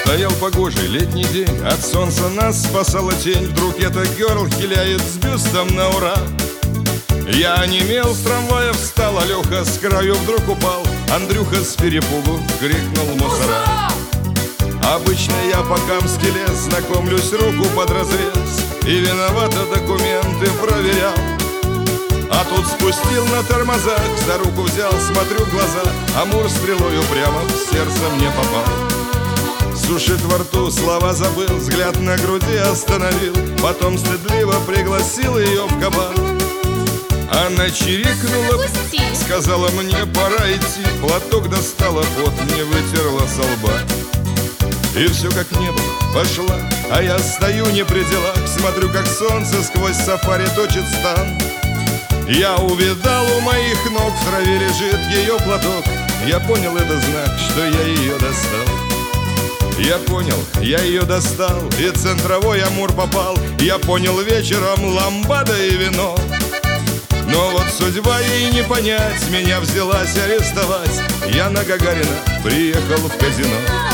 Стоял погожий летний день, от солнца нас спасала тень. Вдруг эта герл хиляет с бюстом на ура. Я онемел, с трамвая встал, а Леха с краю вдруг упал. Андрюха с перепугу крикнул: мусора! Обычно я по Камски лез, знакомлюсь, руку под разрез, и виновато документы проверял. А тут спустил на тормозах, за руку взял, смотрю в глаза, Амур стрелою прямо в сердце мне попал. Сушит во рту, слова забыл, взгляд на груди остановил, потом стыдливо пригласил ее в кабак. Она чирикнула, сказала: мне пора идти. Платок достала, пот не вытерла со лба. И все как не было, пошла, а я стою не при делах, смотрю, как солнце сквозь сафари точит стан. Я увидал, у моих ног в траве лежит ее платок. Я понял, это знак, что я ее достал. Я понял, я ее достал, и центровой Амур попал. Я понял вечером ламбада и вино. Но вот судьба ей не понять, меня взялась арестовать. Я на Гагарина приехал в казино.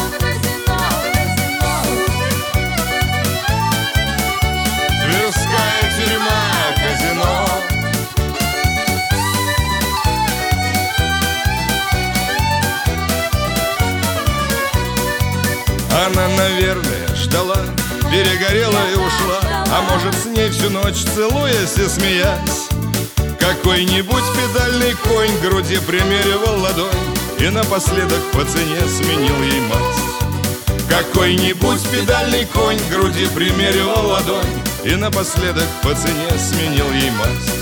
Тверская тюрьма, казино. Она, наверное, ждала, перегорела и ушла. А может, с ней всю ночь целуясь и смеясь. Какой-нибудь педальный конь к груди примеривал ладонь и напоследок по цене сменил ей масть. Какой-нибудь педальный конь к груди примеривал ладонь и напоследок по цене сменил ей масть.